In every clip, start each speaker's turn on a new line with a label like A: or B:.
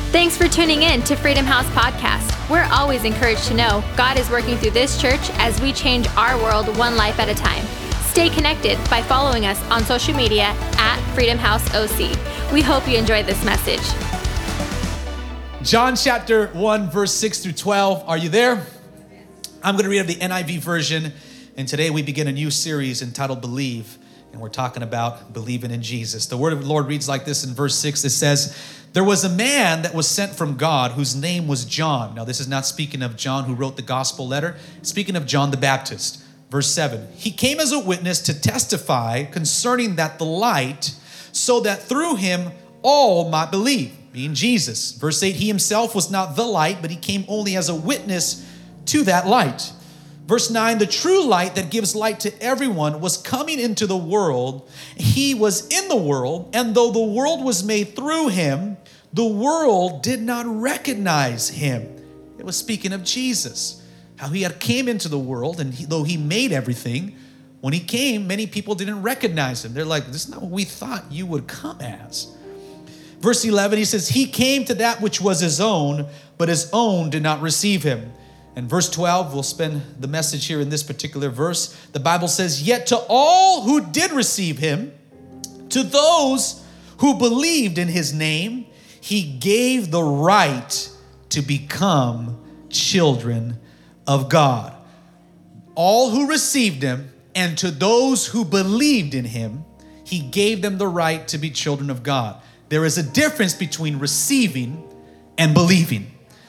A: Thanks for tuning in to Freedom House Podcast. We're always encouraged to know God is working through this church as we change our world one life at a time. Stay connected by following us on social media at Freedom House OC. We hope you enjoy this message.
B: John chapter 1, verse 6 through 12. Are you there? I'm going to read the NIV version, and today we begin a new series entitled Believe, and we're talking about believing in Jesus. The word of the Lord reads like this in verse 6. It says, "There was a man that was sent from God whose name was John." Now, this is not speaking of John who wrote the gospel letter. It's speaking of John the Baptist. Verse 7, "He came as a witness to testify concerning that the light, so that through him all might believe," being Jesus. Verse 8, "He himself was not the light, but he came only as a witness to that light." Verse 9, "The true light that gives light to everyone was coming into the world. He was in the world, and though the world was made through him, the world did not recognize him." It was speaking of Jesus, how he had came into the world, and though he made everything, when he came, many people didn't recognize him. They're like, "This is not what we thought you would come as." Verse 11, he says, "He came to that which was his own, but his own did not receive him." And verse 12, we'll spend the message here in this particular verse. The Bible says, "Yet to all who did receive him, to those who believed in his name, he gave the right to become children of God." All who received him, and to those who believed in him, he gave them the right to be children of God. There is a difference between receiving and believing.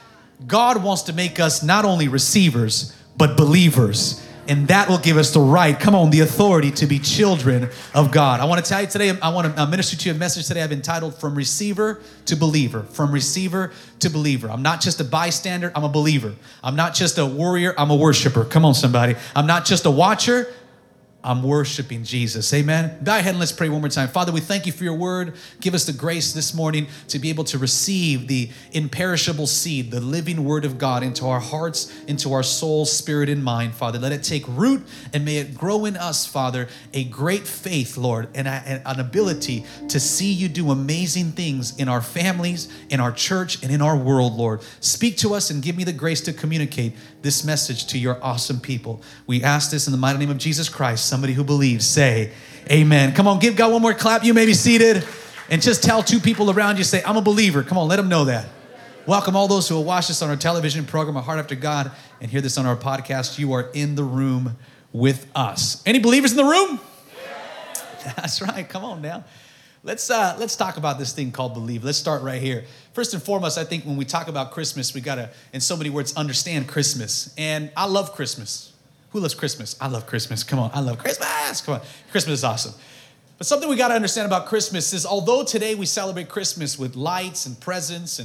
B: God wants to make us not only receivers, but believers. And that will give us the right, the authority to be children of God. I want to tell you today, I want to minister to you a message today I've entitled From Receiver to Believer. From Receiver to Believer. I'm not just a bystander, I'm a believer. I'm not just a warrior, I'm a worshiper. Come on, somebody. I'm not just a watcher, I'm worshiping Jesus. Amen. Bow your head and let's pray one more time. Father, we thank you for your word. Give us the grace this morning to be able to receive the imperishable seed, the living word of God into our hearts, into our souls, spirit, and mind, Father. Let it take root and may it grow in us, Father, a great faith, Lord, and an ability to see you do amazing things in our families, in our church, and in our world, Lord. Speak to us and give me the grace to communicate this message to your awesome people. We ask this in the mighty name of Jesus Christ. Somebody who believes, say amen. Come on, give God one more clap. You may be seated. And just tell two people around you, say, "I'm a believer." Come on, let them know that. Welcome all those who will watch this on our television program, A Heart After God, and hear this on our podcast. You are in the room with us. Any believers in the room? Yeah. That's right. Come on now. Let's talk about this thing called believe. Let's start right here. First and foremost, I think when we talk about Christmas, we got to, in so many words, understand Christmas. And I love Christmas. Who loves Christmas? I love Christmas. Come on, I love Christmas. Come on, Christmas is awesome. But something we got to understand about Christmas is, although today we celebrate Christmas with lights and presents and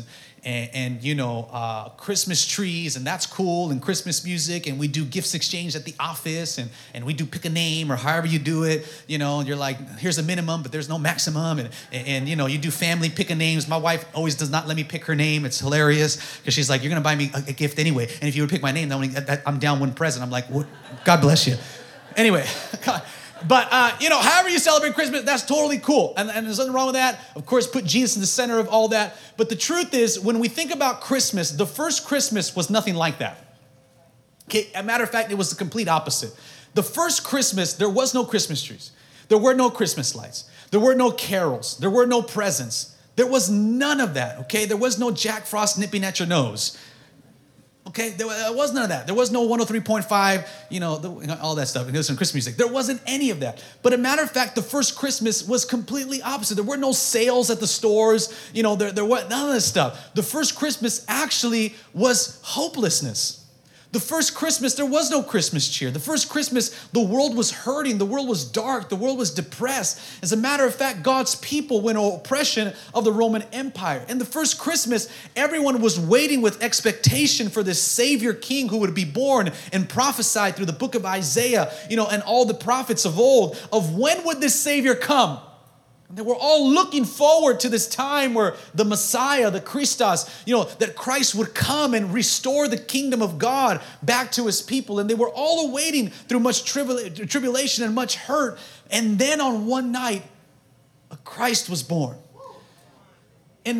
B: Christmas trees, and that's cool, and Christmas music, and we do gifts exchange at the office, and we do pick a name or however you do it, and you're like, here's a minimum, but there's no maximum, and you do family pick a names. My wife always does not let me pick her name. It's hilarious, because she's like, you're going to buy me a gift anyway, and if you would pick my name, I'm down one present. I'm like, what? God bless you. Anyway, but, however you celebrate Christmas, that's totally cool. And there's nothing wrong with that. Of course, put Jesus in the center of all that. But the truth is, when we think about Christmas, the first Christmas was nothing like that. Okay, as a matter of fact, it was the complete opposite. The first Christmas, there was no Christmas trees. There were no Christmas lights. There were no carols. There were no presents. There was none of that, okay? There was no Jack Frost nipping at your nose. Okay, there was none of that. There was no 103.5, all that stuff. There's some Christmas music. There wasn't any of that. But a matter of fact, the first Christmas was completely opposite. There were no sales at the stores. There was none of this stuff. The first Christmas actually was hopelessness. The first Christmas, there was no Christmas cheer. The first Christmas, the world was hurting. The world was dark. The world was depressed. As a matter of fact, God's people were in oppression of the Roman Empire. And the first Christmas, everyone was waiting with expectation for this Savior King who would be born and prophesied through the book of Isaiah, and all the prophets of old, of when would this Savior come? And they were all looking forward to this time where the Messiah, the Christos, that Christ would come and restore the kingdom of God back to his people. And they were all awaiting through much tribulation and much hurt. And then on one night, a Christ was born. In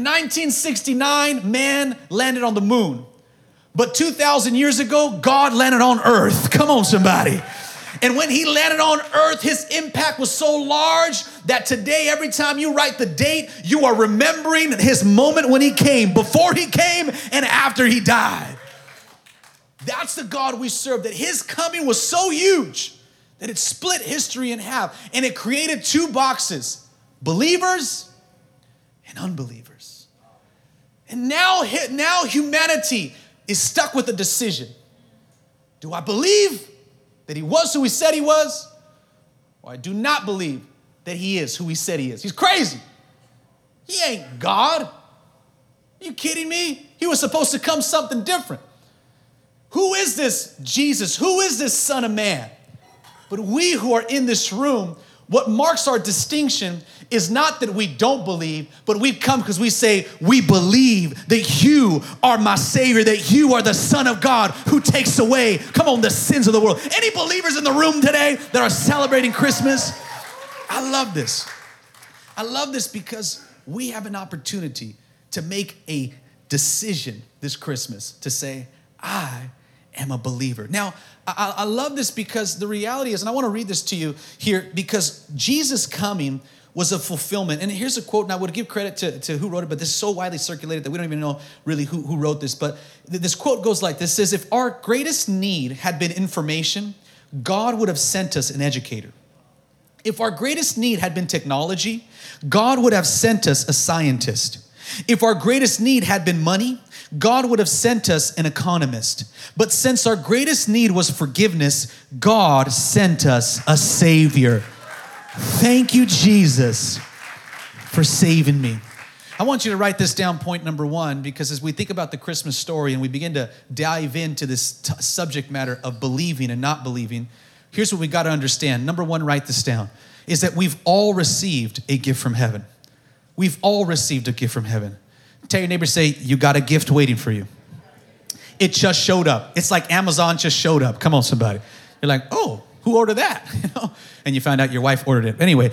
B: 1969, man landed on the moon. But 2,000 years ago, God landed on earth. Come on, somebody. And when he landed on earth, his impact was so large that today, every time you write the date, you are remembering his moment when he came, before he came and after he died. That's the God we serve, that his coming was so huge that it split history in half. And it created two boxes, believers and unbelievers. And now humanity is stuck with a decision. Do I believe that he was who he said he was? Or I do not believe that he is who he said he is. He's crazy. He ain't God. Are you kidding me? He was supposed to come something different. Who is this Jesus? Who is this Son of Man? But we who are in this room, what marks our distinction is not that we don't believe, but we've come because we say, we believe that you are my Savior, that you are the Son of God who takes away, come on, the sins of the world. Any believers in the room today that are celebrating Christmas? I love this. I love this because we have an opportunity to make a decision this Christmas to say, I am a believer. Now, I love this because the reality is, and I want to read this to you here, because Jesus coming was a fulfillment. And here's a quote, and I would give credit to who wrote it, but this is so widely circulated that we don't even know really who wrote this. But this quote goes like this, says, if our greatest need had been information, God would have sent us an educator. If our greatest need had been technology, God would have sent us a scientist. If our greatest need had been money, God would have sent us an economist. But since our greatest need was forgiveness, God sent us a Savior. Thank you, Jesus, for saving me. I want you to write this down, point number one, because as we think about the Christmas story and we begin to dive into this subject matter of believing and not believing, here's what we got to understand. Number one, write this down, is that we've all received a gift from heaven. We've all received a gift from heaven. Tell your neighbor, say, you got a gift waiting for you. It just showed up. It's like Amazon just showed up. Come on, somebody. You're like, oh, who ordered that? You know? And you find out your wife ordered it. Anyway,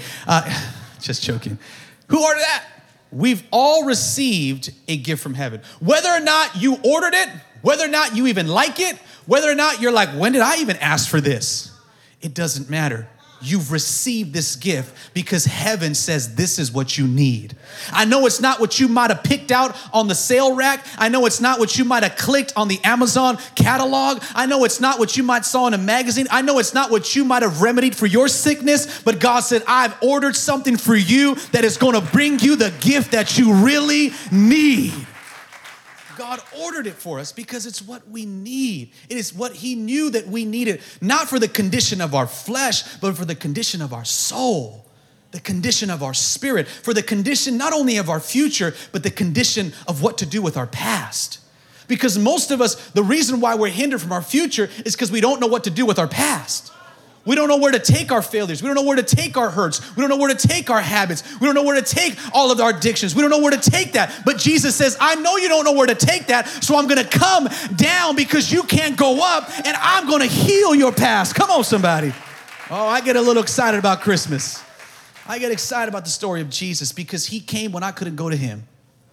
B: just joking. Who ordered that? We've all received a gift from heaven. Whether or not you ordered it, whether or not you even like it, whether or not you're like, when did I even ask for this? It doesn't matter. You've received this gift because heaven says this is what you need. I know it's not what you might have picked out on the sale rack. I know it's not what you might have clicked on the Amazon catalog. I know it's not what you might saw in a magazine. I know it's not what you might have remedied for your sickness, but God said, I've ordered something for you that is going to bring you the gift that you really need. God ordered it for us because it's what we need. It is what he knew that we needed, not for the condition of our flesh, but for the condition of our soul, the condition of our spirit, for the condition not only of our future, but the condition of what to do with our past. Because most of us, the reason why we're hindered from our future is because we don't know what to do with our past. We don't know where to take our failures. We don't know where to take our hurts. We don't know where to take our habits. We don't know where to take all of our addictions. We don't know where to take that. But Jesus says, I know you don't know where to take that, so I'm going to come down because you can't go up, and I'm going to heal your past. Come on, somebody. Oh, I get a little excited about Christmas. I get excited about the story of Jesus because he came when I couldn't go to him.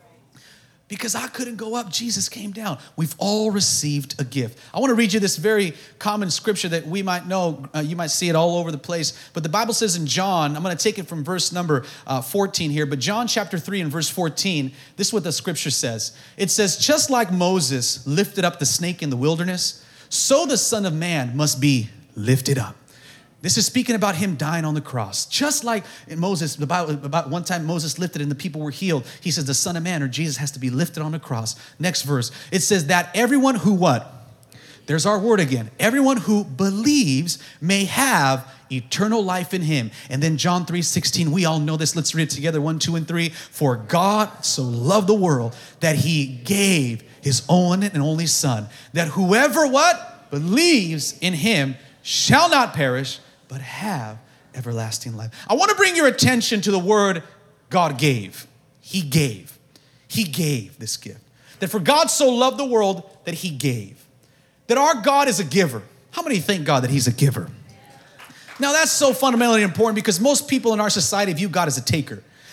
B: Because I couldn't go up, Jesus came down. We've all received a gift. I want to read you this very common scripture that we might know. You might see it all over the place. But the Bible says in John, I'm going to take it from verse number 14 here, but John chapter 3 and verse 14, this is what the scripture says. It says, just like Moses lifted up the snake in the wilderness, so the Son of Man must be lifted up. This is speaking about him dying on the cross. Just like in Moses, about one time Moses lifted and the people were healed. He says the Son of Man, or Jesus, has to be lifted on the cross. Next verse, it says that everyone who what? There's our word again. Everyone who believes may have eternal life in him. And then John 3:16, we all know this. Let's read it together, 1, 2, and 3. For God so loved the world that he gave his own and only Son, that whoever what? Believes in him shall not perish, but have everlasting life. I want to bring your attention to the word God gave. He gave. He gave this gift. That for God so loved the world that he gave. That our God is a giver. How many thank God that he's a giver? Now that's so fundamentally important because most people in our society view God as a taker.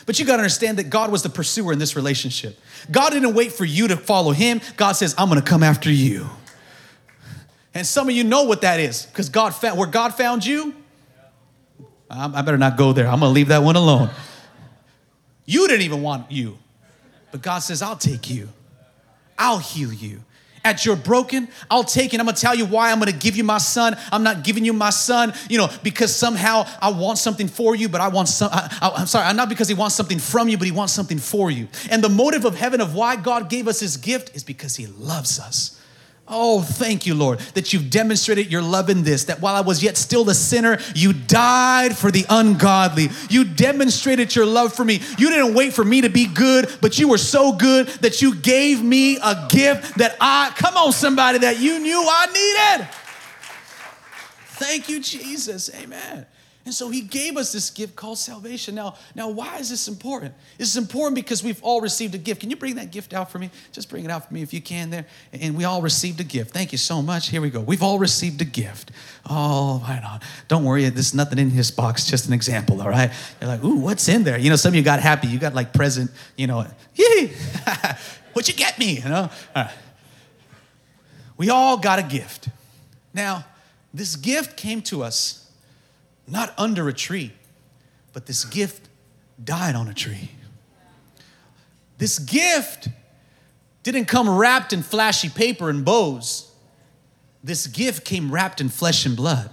B: But you got to understand that God was the pursuer in this relationship. God didn't wait for you to follow him. God says, I'm going to come after you. And some of you know what that is, because where God found you, I better not go there. I'm going to leave that one alone. You didn't even want you. But God says, I'll take you. I'll heal you. At your broken, I'll take it. I'm going to tell you why I'm going to give you my son. I'm not giving you my son, because somehow I want something for you, but I'm sorry, not because he wants something from you, but he wants something for you. And the motive of heaven of why God gave us his gift is because he loves us. Oh, thank you, Lord, that you've demonstrated your love in this, that while I was yet still a sinner, you died for the ungodly. You demonstrated your love for me. You didn't wait for me to be good, but you were so good that you gave me a gift that that you knew I needed. Thank you, Jesus. Amen. And so he gave us this gift called salvation. Now, why is this important? This is important because we've all received a gift. Can you bring that gift out for me? Just bring it out for me if you can there. And we all received a gift. Thank you so much. Here we go. We've all received a gift. Oh, right on. Don't worry. There's nothing in this box. Just an example, all right? You're like, ooh, what's in there? Some of you got happy. You got like present, yee. What'd you get me? All right. We all got a gift. Now, this gift came to us not under a tree, but this gift died on a tree. This gift didn't come wrapped in flashy paper and bows. This gift came wrapped in flesh and blood.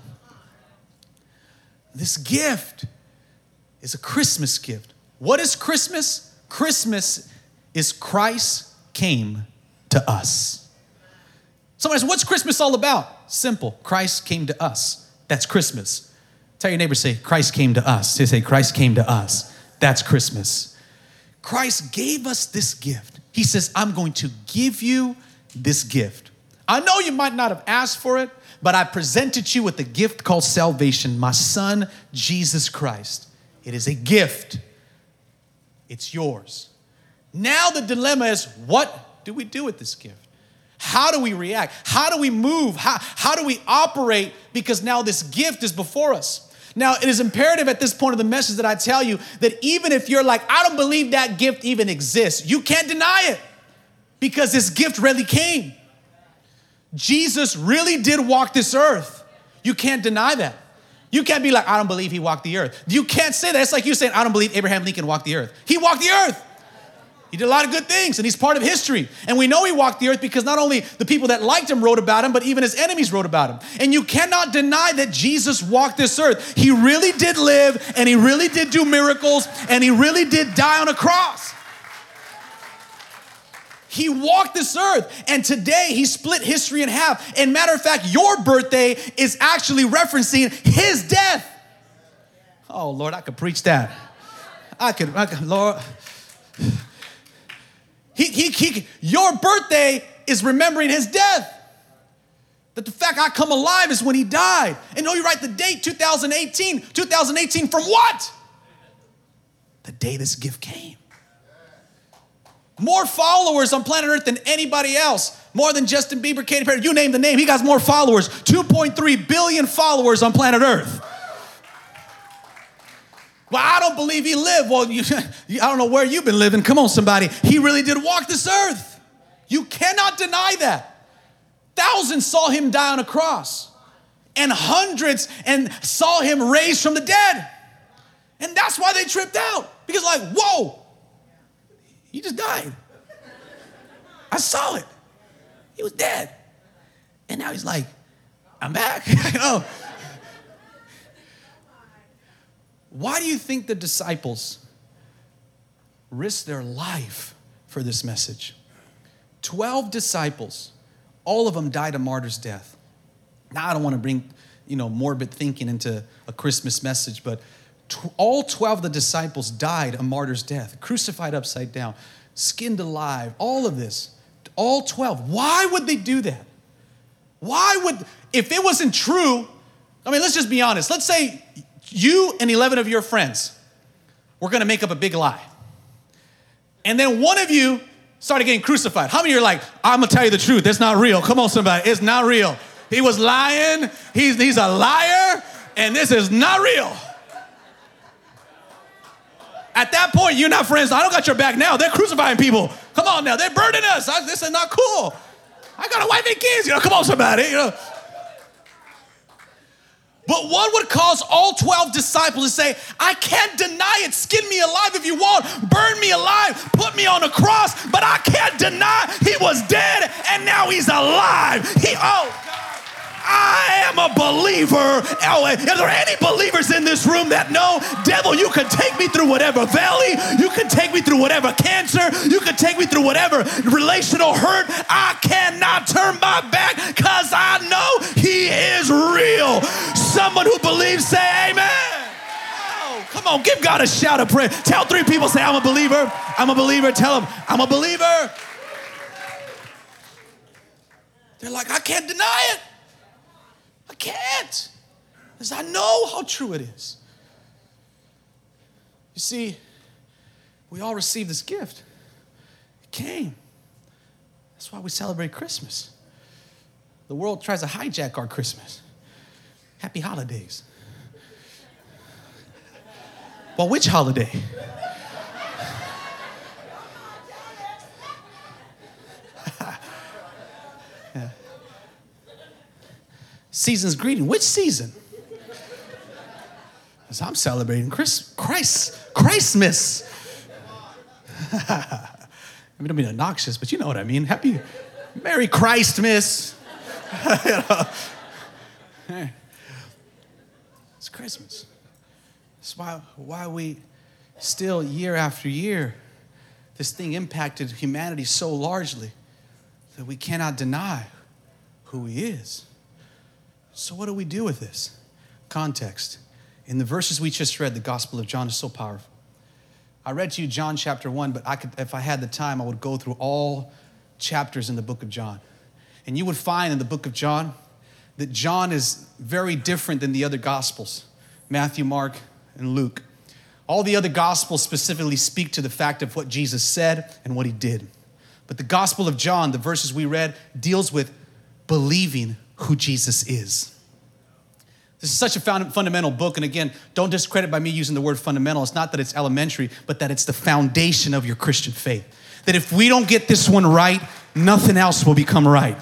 B: This gift is a Christmas gift. What is Christmas? Christmas is Christ came to us. Somebody says, what's Christmas all about? Simple. Christ came to us. That's Christmas. Tell your neighbor, say, Christ came to us. Say, Christ came to us. That's Christmas. Christ gave us this gift. He says, I'm going to give you this gift. I know you might not have asked for it, but I presented you with a gift called salvation, my son, Jesus Christ. It is a gift. It's yours. Now the dilemma is, what do we do with this gift? How do we react? How do we move? How do we operate? Because now this gift is before us. Now, it is imperative at this point of the message that I tell you that even if you're like, I don't believe that gift even exists, you can't deny it because this gift really came. Jesus really did walk this earth. You can't deny that. You can't be like, I don't believe he walked the earth. You can't say that. It's like you saying, I don't believe Abraham Lincoln walked the earth. He walked the earth. He did a lot of good things, and he's part of history. And we know he walked the earth because not only the people that liked him wrote about him, but even his enemies wrote about him. And you cannot deny that Jesus walked this earth. He really did live, and he really did do miracles, and he really did die on a cross. He walked this earth, and today he split history in half. And matter of fact, your birthday is actually referencing his death. Oh, Lord, I could preach that. I could, Lord. Your birthday is remembering his death. That the fact I come alive is when he died. And you write the date, 2018. 2018 from what? The day this gift came. More followers on planet Earth than anybody else. More than Justin Bieber, Katy Perry. You name the name, he got more followers. 2.3 billion followers on planet Earth. Well, I don't believe he lived. Well, I don't know where you've been living. Come on, somebody. He really did walk this earth. You cannot deny that. Thousands saw him die on a cross. And hundreds saw him raised from the dead. And that's why they tripped out. Because whoa, he just died. I saw it. He was dead. And now he's like, I'm back. Why do you think the disciples risked their life for this message? 12 disciples, all of them died a martyr's death. Now, I don't want to bring, morbid thinking into a Christmas message, but all 12 of the disciples died a martyr's death, crucified upside down, skinned alive, all of this. All 12. Why would they do that? If it wasn't true, let's just be honest. Let's say you and 11 of your friends were going to make up a big lie. And then one of you started getting crucified. How many of you are like, I'm going to tell you the truth. It's not real. Come on, somebody. It's not real. He was lying. He's a liar. And this is not real. At that point, you're not friends. I don't got your back now. They're crucifying people. Come on now. They're burning us. This is not cool. I got a wife and kids. Come on, somebody. But what would cause all 12 disciples to say, I can't deny it. Skin me alive if you want. Burn me alive. Put me on a cross. But I can't deny he was dead and now he's alive. I am a believer. Oh, are there any believers in this room that know, devil, you can take me through whatever valley, you can take me through whatever cancer, you can take me through whatever relational hurt. I cannot turn my back because I know he is real. Someone who believes, say amen. Oh, come on, give God a shout of prayer. Tell 3 people, say, I'm a believer. I'm a believer. Tell them, I'm a believer. They're like, I can't deny it. I can't, because I know how true it is. You see, we all received this gift. It came. That's why we celebrate Christmas. The world tries to hijack our Christmas. Happy holidays. Well, which holiday? Yeah. Season's greeting. Which season? Because I'm celebrating Christmas. I mean, don't mean obnoxious, but you know what I mean. Happy, Merry Christmas. It's Christmas. That's why we still, year after year, this thing impacted humanity so largely that we cannot deny who he is. So what do we do with this? Context. In the verses we just read, the Gospel of John is so powerful. I read to you John chapter 1, but if I had the time, I would go through all chapters in the book of John. And you would find in the book of John that John is very different than the other Gospels, Matthew, Mark, and Luke. All the other Gospels specifically speak to the fact of what Jesus said and what he did. But the Gospel of John, the verses we read, deals with believing who Jesus is. This is such a fundamental book. And again, don't discredit by me using the word fundamental. It's not that it's elementary, but that it's the foundation of your Christian faith. That if we don't get this one right, nothing else will become right.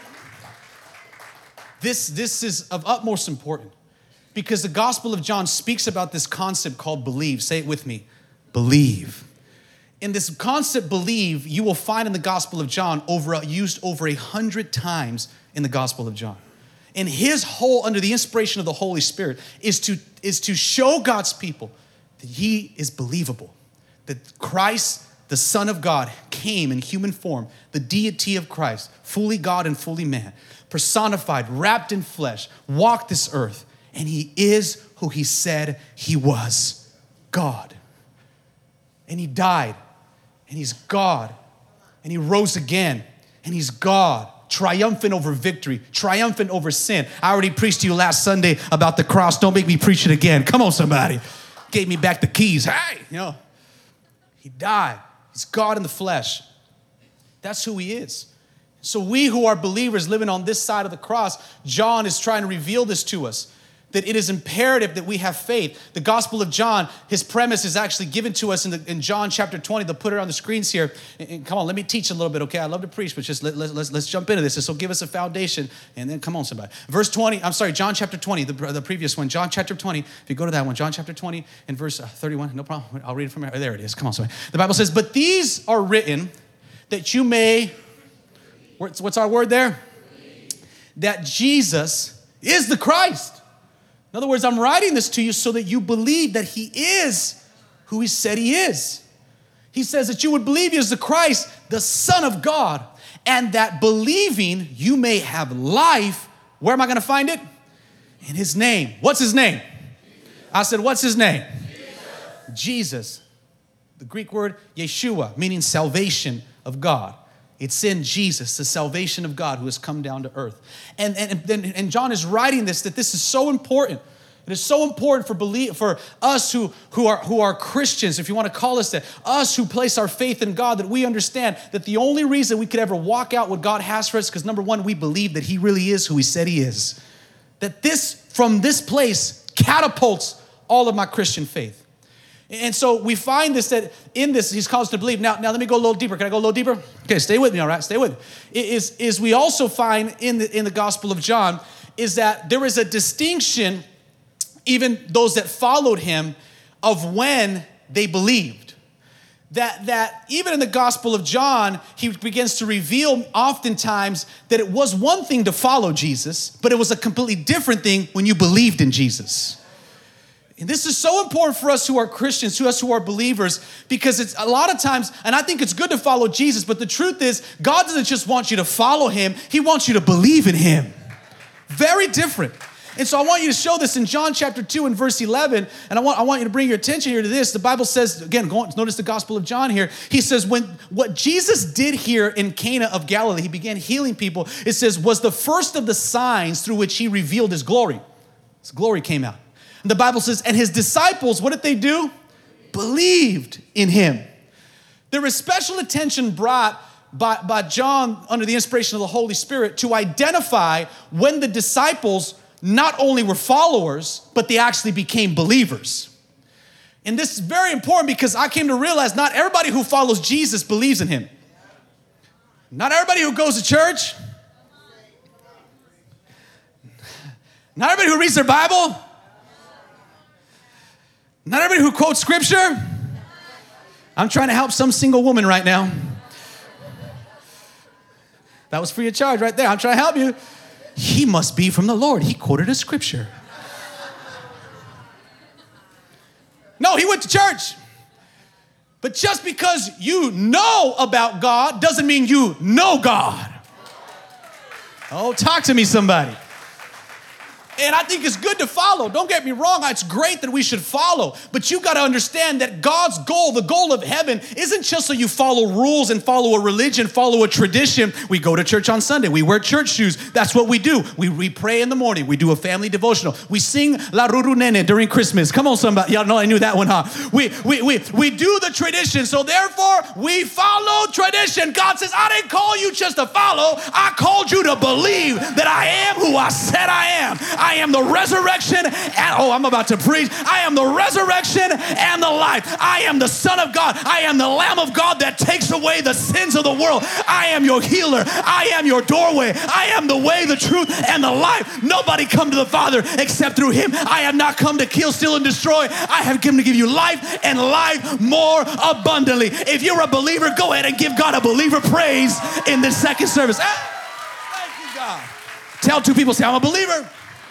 B: This is of utmost importance because the Gospel of John speaks about this concept called believe. Say it with me. Believe. In this concept, believe, you will find in the Gospel of John used over 100 times in the Gospel of John. And his whole, under the inspiration of the Holy Spirit, is to show God's people that he is believable. That Christ, the Son of God, came in human form, the deity of Christ, fully God and fully man, personified, wrapped in flesh, walked this earth, and he is who he said he was, God. And he died, and he's God, and he rose again, and he's God. Triumphant over victory, triumphant over sin. I already preached to you last Sunday about the cross. Don't make me preach it again. Come on, somebody. Gave me back the keys. Hey, he died. He's God in the flesh. That's who he is. So we who are believers living on this side of the cross, John is trying to reveal this to us, that it is imperative that we have faith. The Gospel of John, his premise is actually given to us in John chapter 20. They'll put it on the screens here. And come on, let me teach a little bit, okay? I love to preach, but just let's jump into this. This will give us a foundation. And then come on, somebody. John chapter 20, the previous one. John chapter 20, if you go to that one, John chapter 20 and verse 31. No problem. I'll read it from here. There it is. Come on, somebody. The Bible says, but these are written that you may, what's our word there? That Jesus is the Christ. In other words, I'm writing this to you so that you believe that he is who he said he is. He says that you would believe he is the Christ, the Son of God, and that believing you may have life. Where am I going to find it? In his name. What's his name? I said, what's his name? Jesus. The Greek word Yeshua, meaning salvation of God. It's in Jesus, the salvation of God who has come down to earth. And John is writing this, that this is so important. It is so important for us who are Christians, if you want to call us that, us who place our faith in God, that we understand that the only reason we could ever walk out what God has for us, because number one, we believe that he really is who he said he is. That this, from this place, catapults all of my Christian faith. And so we find this, that in this, he's called us to believe. Now let me go a little deeper. Can I go a little deeper? Okay, stay with me, all right? Stay with me. Is we also find in the Gospel of John is that there is a distinction, even those that followed him, of when they believed. That even in the Gospel of John, he begins to reveal oftentimes that it was one thing to follow Jesus, but it was a completely different thing when you believed in Jesus. And this is so important for us who are Christians, to us who are believers, because it's a lot of times, and I think it's good to follow Jesus, but the truth is, God doesn't just want you to follow him, he wants you to believe in him. Very different. And so I want you to show this in John chapter 2 and verse 11, and I want you to bring your attention here to this. The Bible says, again, notice the Gospel of John here. He says, what Jesus did here in Cana of Galilee, he began healing people, it says, was the first of the signs through which he revealed his glory. His glory came out. And the Bible says, and his disciples, what did they do? Believed in him. There was special attention brought by John under the inspiration of the Holy Spirit to identify when the disciples not only were followers, but they actually became believers. And this is very important because I came to realize not everybody who follows Jesus believes in him. Not everybody who goes to church. Not everybody who reads their Bible. Not everybody who quotes scripture. I'm trying to help some single woman right now. That was free of charge right there. I'm trying to help you. He must be from the Lord. He quoted a scripture. No, he went to church. But just because you know about God doesn't mean you know God. Oh, talk to me, somebody. And I think it's good to follow. Don't get me wrong. It's great that we should follow. But you got to understand that God's goal, the goal of heaven, isn't just so you follow rules and follow a religion, follow a tradition. We go to church on Sunday. We wear church shoes. That's what we do. We pray in the morning. We do a family devotional. We sing La Ruru Nene during Christmas. Come on, somebody. Y'all know I knew that one, huh? We do the tradition. So therefore, we follow tradition. God says, I didn't call you just to follow. I called you to believe that I am who I said I am. I am the resurrection and, I'm about to preach. I am the resurrection and the life. I am the Son of God. I am the Lamb of God that takes away the sins of the world. I am your healer. I am your doorway. I am the way, the truth, and the life. Nobody come to the Father except through him. I have not come to kill, steal, and destroy. I have come to give you life and life more abundantly. If you're a believer, go ahead and give God a believer praise in this second service. Thank you, God. Tell two people, say, I'm a believer.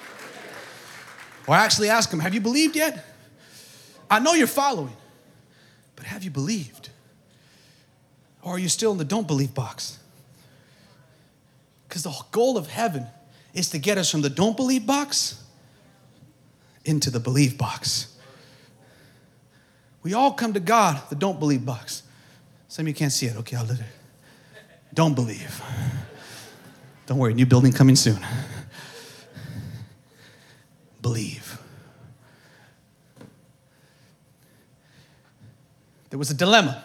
B: Or actually ask them, have you believed yet? I know you're following, but have you believed? Or are you still in the don't believe box? Because the goal of heaven is to get us from the don't believe box into the believe box. We all come to God, the don't believe box. Some of you can't see it. Okay, I'll let it. Don't believe. Don't worry, new building coming soon. Believe. There was a dilemma.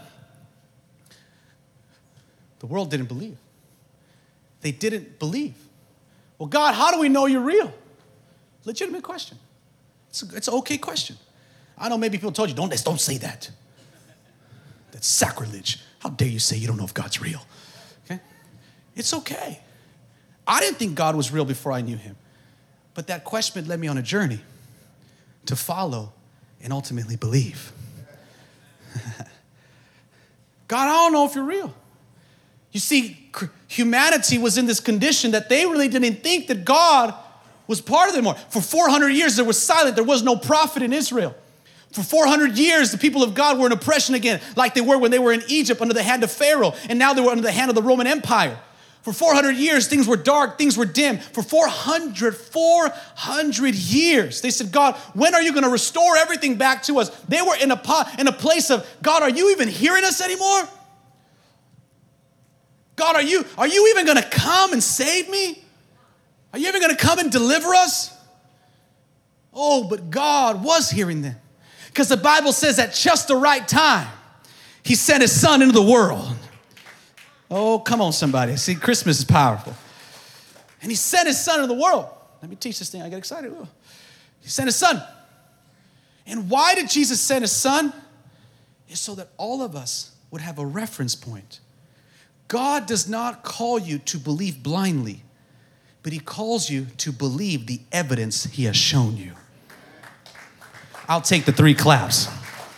B: The world didn't believe. They didn't believe. Well, God, how do we know you're real? Legitimate question. It's an okay question. I know maybe people told you, don't say that. That's sacrilege. How dare you say you don't know if God's real? Okay? It's okay. I didn't think God was real before I knew him. But that question led me on a journey to follow and ultimately believe. God, I don't know if you're real. You see, humanity was in this condition that they really didn't think that God was part of them anymore. For 400 years, there was silence. There was no prophet in Israel. For 400 years, the people of God were in oppression again, like they were when they were in Egypt under the hand of Pharaoh, and now they were under the hand of the Roman Empire. For 400 years, things were dark, things were dim. For 400 years, they said, God, when are you going to restore everything back to us? They were in a place of, God, are you even hearing us anymore? God, are you even going to come and save me? Are you even going to come and deliver us? Oh, but God was hearing them. Because the Bible says at just the right time, he sent his son into the world. Oh, come on, somebody. See, Christmas is powerful. And he sent his son into the world. Let me teach this thing. I get excited. He sent his son. And why did Jesus send his son? is so that all of us would have a reference point. God does not call you to believe blindly, but he calls you to believe the evidence he has shown you. I'll take the 3 claps.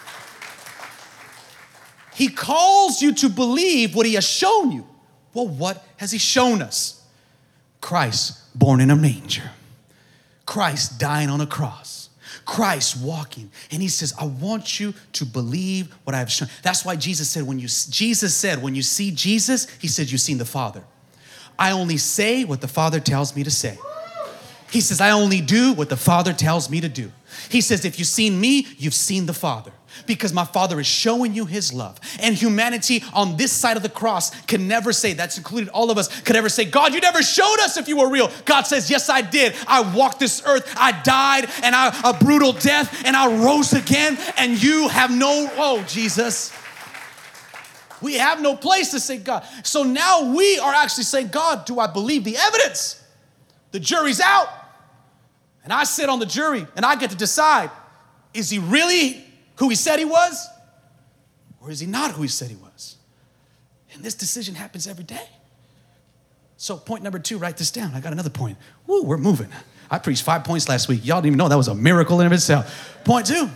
B: He calls you to believe what he has shown you. Well, what has he shown us? Christ born in a manger. Christ dying on a cross. Christ walking. And he says, I want you to believe what I have shown. That's why Jesus said, when you see Jesus, he said, you've seen the Father. I only say what the Father tells me to say. He says, I only do what the Father tells me to do. He says, if you've seen me, you've seen the Father. Because my Father is showing you his love. And humanity on this side of the cross can never say, that's included all of us, could ever say, God, you never showed us if you were real. God says, yes, I did. I walked this earth. I died and a brutal death and I rose again. And you have no, Jesus. We have no place to say God. So now we are actually saying, God, do I believe the evidence? The jury's out. And I sit on the jury and I get to decide, is he really who he said he was? Or is he not who he said he was? And this decision happens every day. So point number 2, write this down. I got another point. Woo, we're moving. I preached 5 points last week. Y'all didn't even know that was a miracle in and of itself. Point 2.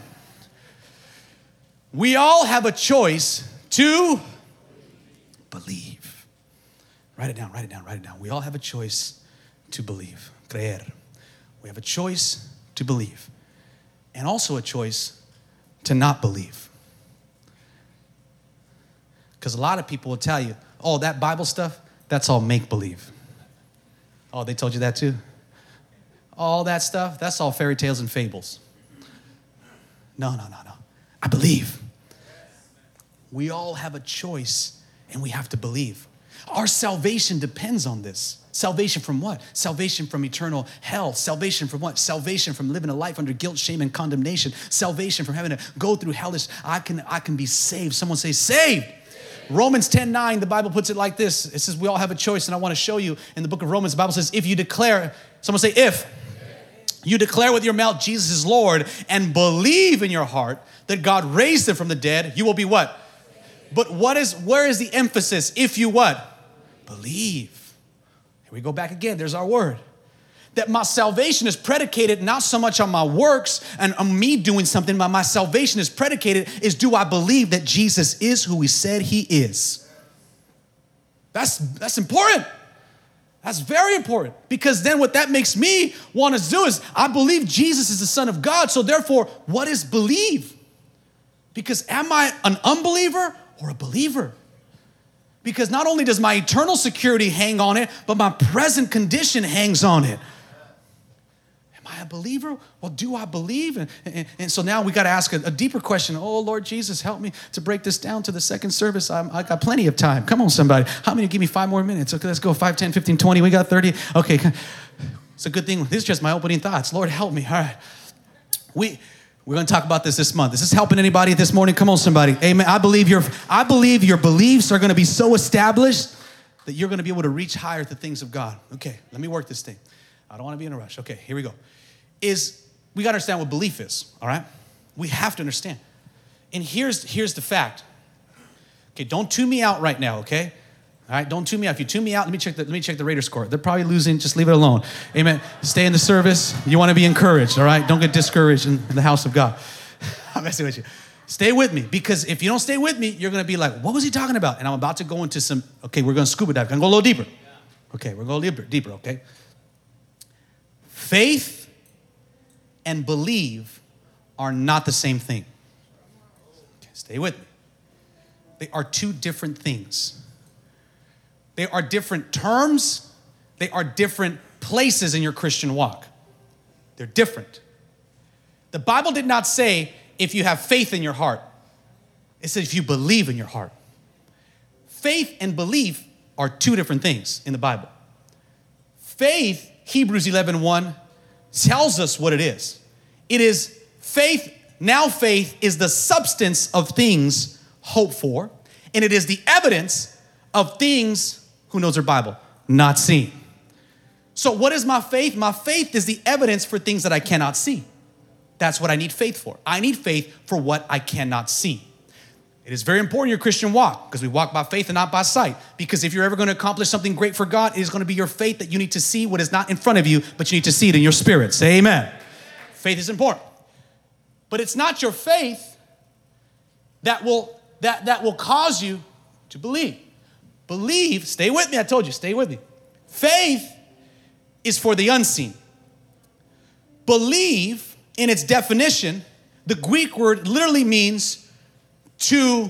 B: We all have a choice to believe. Write it down, write it down, write it down. We all have a choice to believe. Creer. We have a choice to believe. And also a choice to not believe. Because a lot of people will tell you, oh, that Bible stuff, that's all make-believe. Oh, they told you that too? All that stuff, that's all fairy tales and fables. No. I believe. We all have a choice and we have to believe. Our salvation depends on this. Salvation from what? Salvation from eternal hell. Salvation from what? Salvation from living a life under guilt, shame, and condemnation. Salvation from having to go through hellish. I can be saved. Someone say saved. Romans 10:9, the Bible puts it like this. It says we all have a choice, and I want to show you in the book of Romans, the Bible says, if you declare, someone say if. You declare with your mouth Jesus is Lord and believe in your heart that God raised him from the dead, you will be what? But where is the emphasis? If you what? Believe. We go back again, there's our word. That my salvation is predicated not so much on my works and on me doing something, but my salvation is predicated is, do I believe that Jesus is who he said he is? That's important. That's very important. Because then what that makes me want to do is, I believe Jesus is the Son of God, so therefore, what is believe? Because am I an unbeliever or a believer? Because not only does my eternal security hang on it, but my present condition hangs on it. Am I a believer? Well, do I believe? And so now we got to ask a deeper question. Oh, Lord Jesus, help me to break this down to the second service. I got plenty of time. Come on, somebody. How many give me 5 more minutes? Okay, let's go 5, 10, 15, 20. We got 30. Okay, it's a good thing. This is just my opening thoughts. Lord, help me. All right. We're going to talk about this month. Is this helping anybody this morning? Come on, somebody. Amen. I believe your beliefs are going to be so established that you're going to be able to reach higher to things of God. Okay, let me work this thing. I don't want to be in a rush. Okay, here we go. We got to understand what belief is, all right? We have to understand. And here's the fact. Okay, don't tune me out right now, okay? All right, don't tune me out. If you tune me out, let me check the Raiders score. They're probably losing. Just leave it alone. Amen. Stay in the service. You want to be encouraged, all right? Don't get discouraged in the house of God. I'm messing with you. Stay with me, because if you don't stay with me, you're going to be like, what was he talking about? And I'm about to go into okay, we're going to scuba dive. I'm going to go a little deeper. Okay, we're going to go deeper, okay? Faith and believe are not the same thing. Okay, stay with me. They are 2 different things. They are different terms. They are different places in your Christian walk. They're different. The Bible did not say if you have faith in your heart. It said if you believe in your heart. Faith and belief are 2 different things in the Bible. Faith, Hebrews 11:1, tells us what it is. It is faith. Now faith is the substance of things hoped for, and it is the evidence of things, who knows their Bible, not seen. So what is my faith? My faith is the evidence for things that I cannot see. That's what I need faith for. I need faith for what I cannot see. It is very important in your Christian walk because we walk by faith and not by sight. Because if you're ever going to accomplish something great for God, it is going to be your faith that you need to see what is not in front of you, but you need to see it in your spirit. Say amen. Faith is important. But it's not your faith that will cause you to believe. Believe, stay with me, I told you, stay with me. Faith is for the unseen. Believe, in its definition, the Greek word literally means to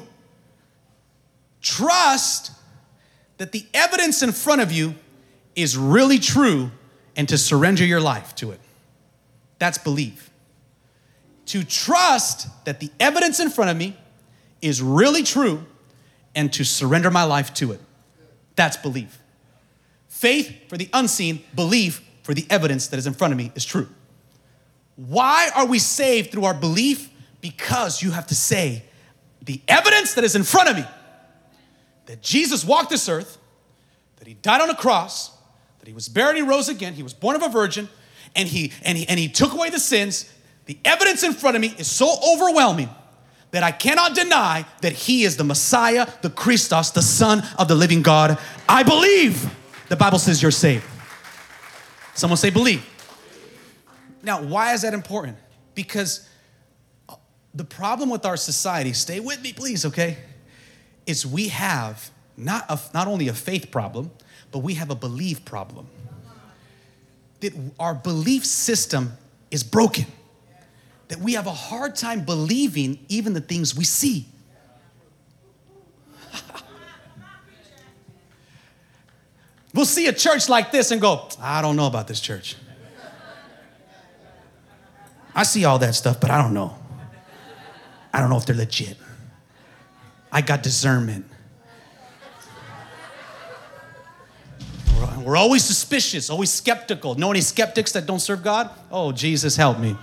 B: trust that the evidence in front of you is really true and to surrender your life to it. That's believe. To trust that the evidence in front of me is really true and to surrender my life to it. That's belief. Faith for the unseen, belief for the evidence that is in front of me is true. Why are we saved through our belief? Because you have to say, the evidence that is in front of me, that Jesus walked this earth, that he died on a cross, that he was buried and he rose again, he was born of a virgin, and he took away the sins. The evidence in front of me is so overwhelming that I cannot deny that he is the Messiah, the Christos, the Son of the living God. I believe. The Bible says you're saved. Someone say believe. Now, why is that important? Because the problem with our society, stay with me please, okay, is we have not only a faith problem, but we have a belief problem. That our belief system is broken. That we have a hard time believing even the things we see. We'll see a church like this and go, I don't know about this church. I see all that stuff, but I don't know. I don't know if they're legit. I got discernment. We're always suspicious, always skeptical. Know any skeptics that don't serve God? Oh, Jesus, help me.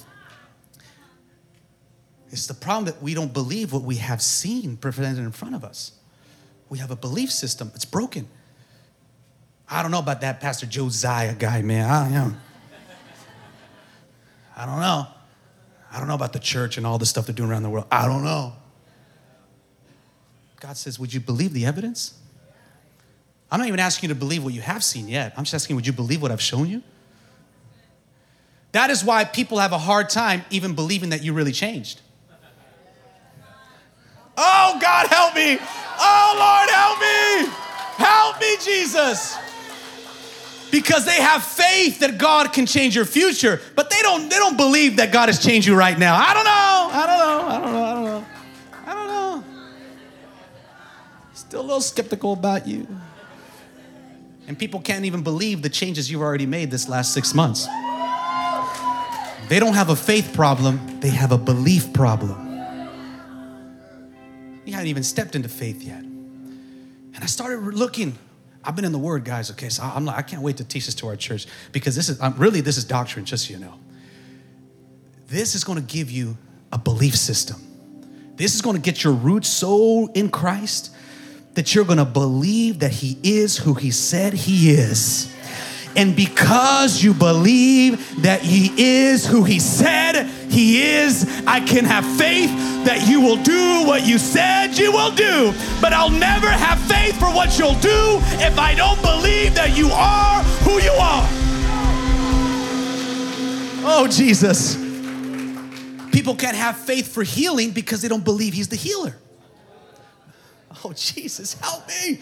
B: It's the problem that we don't believe what we have seen presented in front of us. We have a belief system. It's broken. I don't know about that Pastor Josiah guy, man. I don't know. I don't know about the church and all the stuff they're doing around the world. I don't know. God says, would you believe the evidence? I'm not even asking you to believe what you have seen yet. I'm just asking, would you believe what I've shown you? That is why people have a hard time even believing that you really changed. Oh, God, help me. Oh, Lord, help me. Help me, Jesus. Because they have faith that God can change your future, but they don't believe that God has changed you right now. I don't know. Still a little skeptical about you. And people can't even believe the changes you've already made this last 6 months. They don't have a faith problem, they have a belief problem. You haven't even stepped into faith yet. And I started looking. I've been in the Word, guys, okay? So I can't wait to teach this to our church because this is doctrine, just so you know. This is going to give you a belief system. This is going to get your roots so in Christ that you're going to believe that He is who He said He is. And because you believe that He is who He said He is, I can have faith that you will do what you said you will do. But I'll never have faith for what you'll do if I don't believe that you are who you are. Oh, Jesus. People can't have faith for healing because they don't believe He's the healer. Oh, Jesus, help me.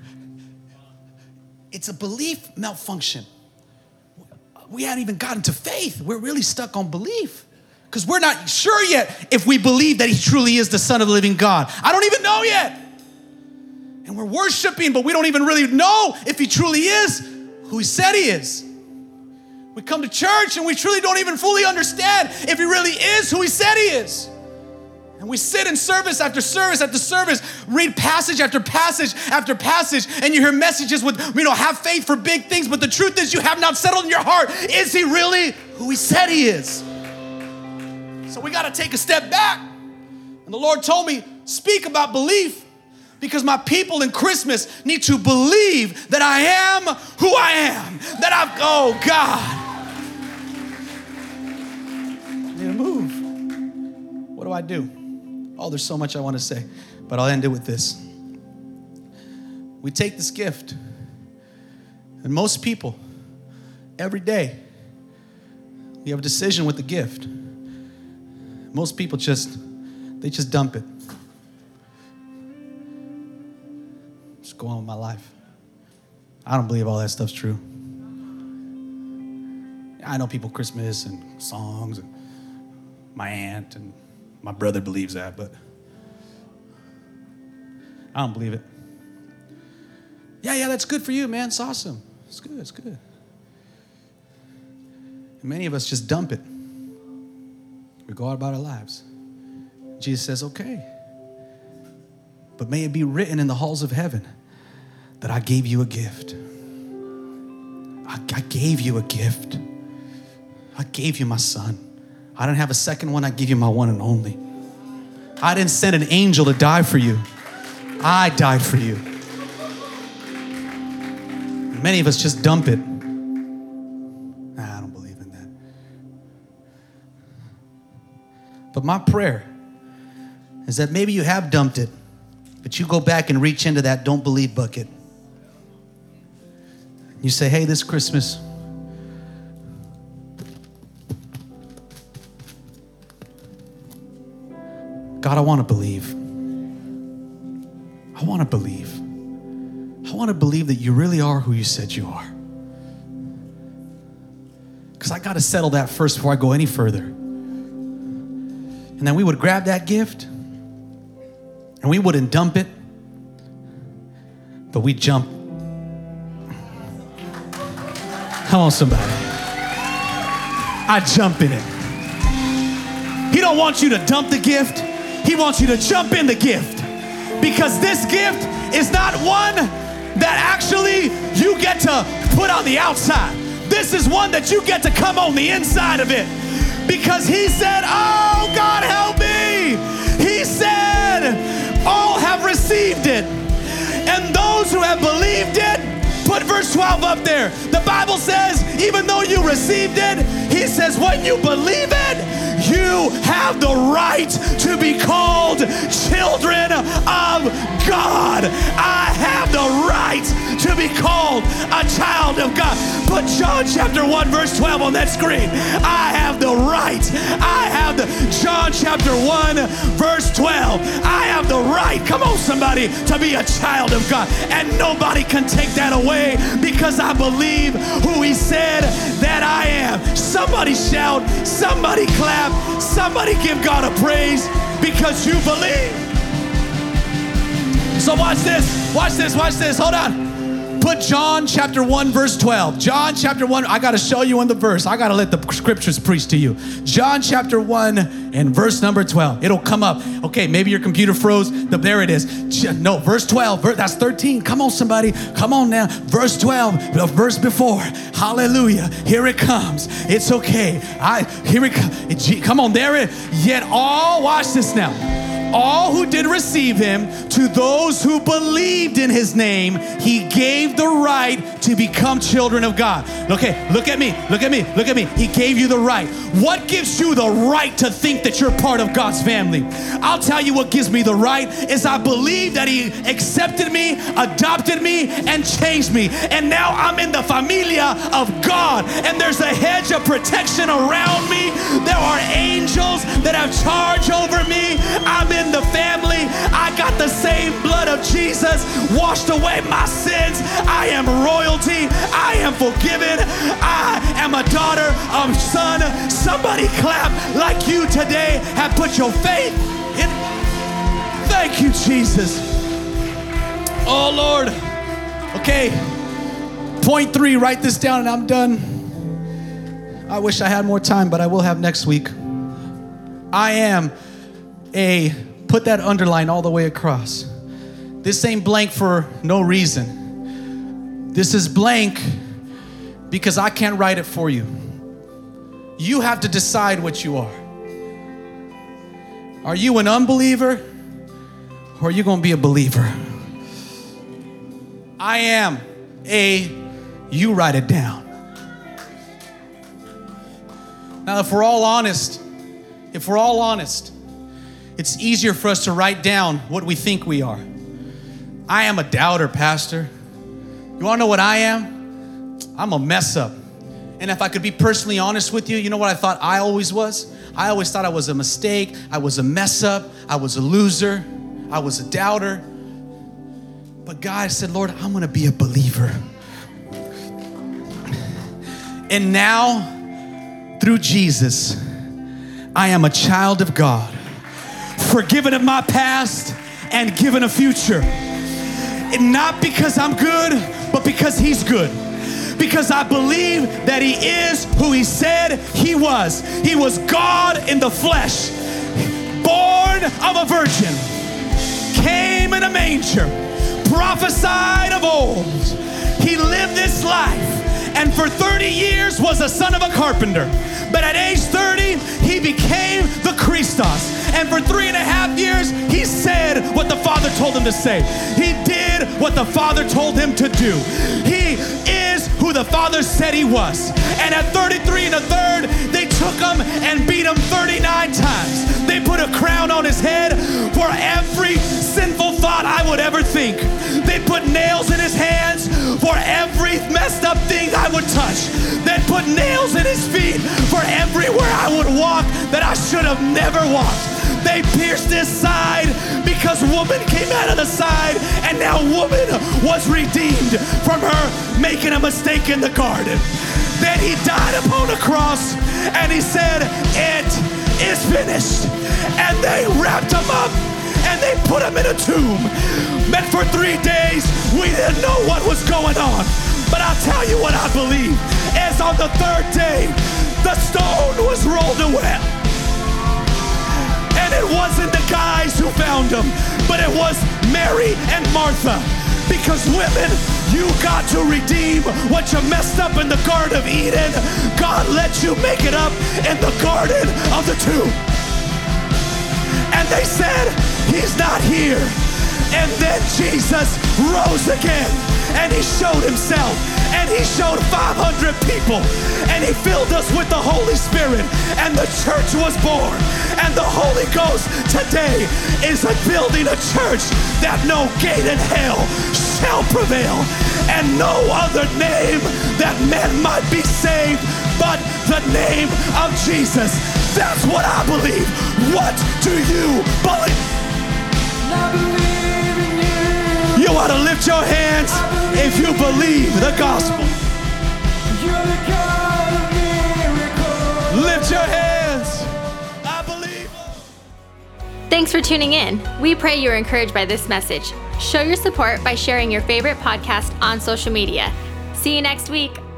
B: It's a belief malfunction. We haven't even gotten to faith. We're really stuck on belief because we're not sure yet if we believe that He truly is the Son of the living God. I don't even know yet. And we're worshiping, but we don't even really know if He truly is who He said He is. We come to church and we truly don't even fully understand if He really is who He said He is. And we sit in service after service after service, read passage after passage after passage, and you hear messages with, have faith for big things, but the truth is you have not settled in your heart, is He really who He said He is? So we got to take a step back. And the Lord told me, speak about belief, because my people in Christmas need to believe that I am who I am, oh God. I need to move. What do? Oh, there's so much I want to say, but I'll end it with this. We take this gift, and most people, every day, we have a decision with the gift. Most people just dump it. Just go on with my life. I don't believe all that stuff's true. I know people Christmas and songs, and my aunt and my brother believes that, but I don't believe it. Yeah, that's good for you, man. It's awesome. It's good. And many of us just dump it. We go about our lives. Jesus says, okay, but may it be written in the halls of heaven that I gave you a gift. I gave you a gift. I gave you my son. I didn't have a second one. I gave you my one and only. I didn't send an angel to die for you. I died for you. Many of us just dump it. I don't believe in that. But my prayer is that maybe you have dumped it, but you go back and reach into that don't believe bucket. You say, hey, this Christmas, God, I want to believe. I want to believe. I want to believe that you really are who you said you are. Because I got to settle that first before I go any further. And then we would grab that gift and we wouldn't dump it, but we'd jump. Come on, somebody. I jump in it. He don't want you to dump the gift. He wants you to jump in the gift. Because this gift is not one that actually you get to put on the outside. This is one that you get to come on the inside of it. Because he said, oh, God, help me. He said, all have received it. And those who have believed it, put verse 12 up there. The Bible says, even though you received it, he says, when you believe it, you have the right to be called children of God. I have the right to be called a child of God. Put John chapter 1 verse 12 on that screen. I have the right. John chapter 1 verse 12. I have the right, come on somebody, to be a child of God. And nobody can take that away because I believe who he said that I am. Somebody shout, somebody clap, somebody give God a praise because you believe. So watch this. Hold on. Put John chapter 1 verse 12. John chapter 1, I got to show you in the verse. I got to let the scriptures preach to you. John chapter 1 and verse number 12. It'll come up. Okay, maybe your computer froze. There it is. No, verse 12. That's 13. Come on, somebody. Come on now. Verse 12, the verse before. Hallelujah. Here it comes. It's okay. Here it comes. Come on, there it. Yet all, watch this now. All who did receive him, to those who believed in his name, he gave the right to become children of God. Okay, look at me. He gave you the right. What gives you the right to think that you're part of God's family? I'll tell you what gives me the right is I believe that he accepted me, adopted me, and changed me. And now I'm in the familia of God. And there's a hedge of protection around me. There are angels that have charge over me. I'm in the family. I got the same blood of Jesus washed away my sins. I am royalty. I am forgiven. I am a daughter, a son. Somebody clap like you today have put your faith in. Thank you, Jesus. Oh, Lord. Okay. Point 3, write this down and I'm done. I wish I had more time, but I will have next week. I am put that underline all the way across. This ain't blank for no reason. This is blank because I can't write it for you. You have to decide what you are. Are you an unbeliever or are you going to be a believer? I am you write it down. Now, if we're all honest, it's easier for us to write down what we think we are. I am a doubter, Pastor. You wanna know what I am? I'm a mess up. And if I could be personally honest with you, you know what I thought I always was? I always thought I was a mistake. I was a mess up. I was a loser. I was a doubter. But God said, Lord, I'm gonna be a believer. And now, through Jesus, I am a child of God, forgiven of my past and given a future. And not because I'm good, but because He's good. Because I believe that He is who He said He was. He was God in the flesh, born of a virgin, came in a manger, prophesied of old. He lived this life, and for 30 years was a son of a carpenter. But at age 30, He became the Christos. And for 3.5 years, He said what the Father told Him to say. He did what the Father told Him to do. He is who the Father said He was. And at 33 1/3, they took Him and beat Him 39 times. They put a crown on His head for every sinful thought I would ever think. They put nails in His hands for every messed up thing I would touch. They put nails in His feet for everywhere I would walk that I should have never walked. They pierced His side because woman came out of the side, and now woman was redeemed from her making a mistake in the garden. Then He died upon a cross, and He said, "It is finished." And they wrapped Him up, and they put Him in a tomb. And for 3 days, we didn't know what was going on. But I'll tell you what I believe, is on the 3rd day, the stone was rolled away. And it wasn't the guys who found Him, but it was Mary and Martha. Because women, you got to redeem what you messed up in the Garden of Eden. God let you make it up in the Garden of the Tomb. And they said, He's not here. And then Jesus rose again, and He showed Himself, and He showed 500 people, and He filled us with the Holy Spirit, and the church was born. And the Holy Ghost today is building a church that no gate in hell shall prevail, and no other name that men might be saved but the name of Jesus. That's what I believe. What do you believe? I believe in you. You ought to lift your hands if you believe the gospel. You're the God of miracles. Lift your hands. I believe.
A: Thanks for tuning in. We pray you are encouraged by this message. Show your support by sharing your favorite podcast on social media. See you next week.